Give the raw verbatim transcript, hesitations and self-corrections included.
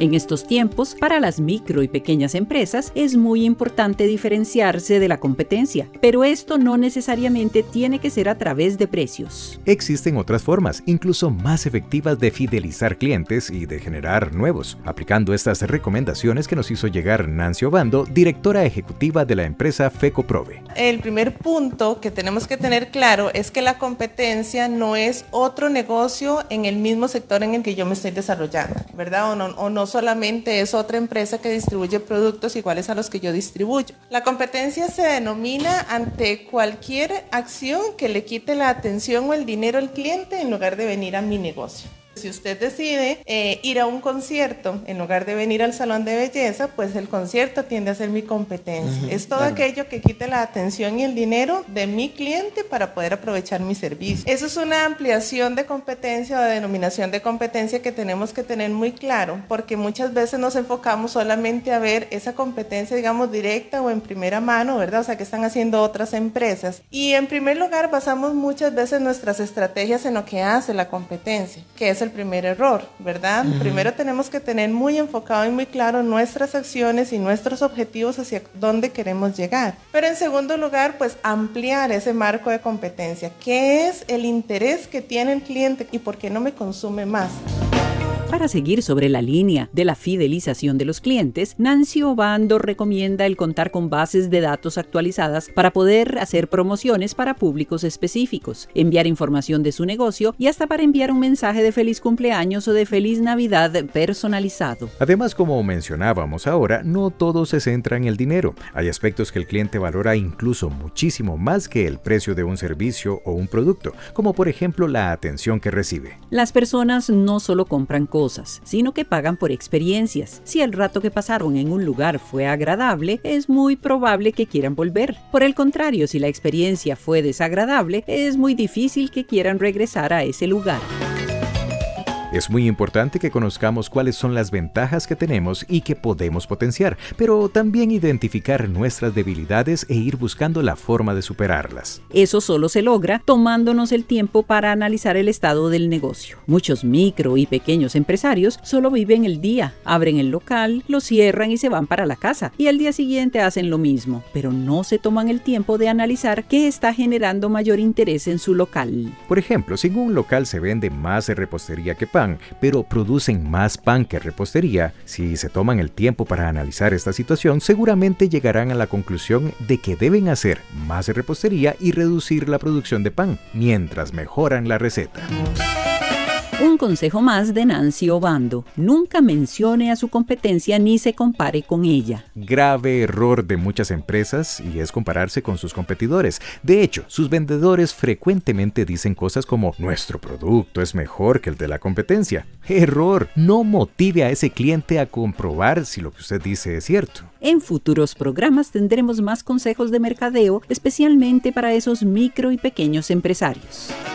En estos tiempos, para las micro y pequeñas empresas es muy importante diferenciarse de la competencia, pero esto no necesariamente tiene que ser a través de precios. Existen otras formas, incluso más efectivas, de fidelizar clientes y de generar nuevos, aplicando estas recomendaciones que nos hizo llegar Nancy Obando, directora ejecutiva de la empresa FECOPROVE. El primer punto que tenemos que tener claro es que la competencia no es otro negocio en el mismo sector en el que yo me estoy desarrollando, ¿verdad? O no, o no solamente es otra empresa que distribuye productos iguales a los que yo distribuyo. La competencia se denomina ante cualquier acción que le quite la atención o el dinero al cliente en lugar de venir a mi negocio. Si usted decide eh, ir a un concierto en lugar de venir al salón de belleza, pues el concierto tiende a ser mi competencia. Uh-huh, es todo claro. Aquello que quite la atención y el dinero de mi cliente para poder aprovechar mi servicio. Eso es una ampliación de competencia o de denominación de competencia que tenemos que tener muy claro, porque muchas veces nos enfocamos solamente a ver esa competencia, digamos, directa o en primera mano, ¿verdad? O sea, que están haciendo otras empresas. Y en primer lugar, basamos muchas veces nuestras estrategias en lo que hace la competencia, que es el primer error, ¿verdad? Uh-huh. Primero tenemos que tener muy enfocado y muy claro nuestras acciones y nuestros objetivos hacia dónde queremos llegar. Pero en segundo lugar, pues ampliar ese marco de competencia. ¿Qué es el interés que tiene el cliente y por qué no me consume más? Para seguir sobre la línea de la fidelización de los clientes, Nancy Obando recomienda el contar con bases de datos actualizadas para poder hacer promociones para públicos específicos, enviar información de su negocio y hasta para enviar un mensaje de feliz cumpleaños o de feliz Navidad personalizado. Además, como mencionábamos ahora, no todo se centra en el dinero. Hay aspectos que el cliente valora incluso muchísimo más que el precio de un servicio o un producto, como por ejemplo la atención que recibe. Las personas no solo compran cosas, Cosas, sino que pagan por experiencias. Si el rato que pasaron en un lugar fue agradable, es muy probable que quieran volver. Por el contrario, si la experiencia fue desagradable, es muy difícil que quieran regresar a ese lugar. Es muy importante que conozcamos cuáles son las ventajas que tenemos y que podemos potenciar, pero también identificar nuestras debilidades e ir buscando la forma de superarlas. Eso solo se logra tomándonos el tiempo para analizar el estado del negocio. Muchos micro y pequeños empresarios solo viven el día, abren el local, lo cierran y se van para la casa, y al día siguiente hacen lo mismo, pero no se toman el tiempo de analizar qué está generando mayor interés en su local. Por ejemplo, si en un local se vende más repostería que pan, pero producen más pan que repostería, si se toman el tiempo para analizar esta situación, seguramente llegarán a la conclusión de que deben hacer más repostería y reducir la producción de pan, mientras mejoran la receta. Un consejo más de Nancy Obando: nunca mencione a su competencia ni se compare con ella. Grave error de muchas empresas y es compararse con sus competidores. De hecho, sus vendedores frecuentemente dicen cosas como: nuestro producto es mejor que el de la competencia. Error, no motive a ese cliente a comprobar si lo que usted dice es cierto. En futuros programas tendremos más consejos de mercadeo, especialmente para esos micro y pequeños empresarios.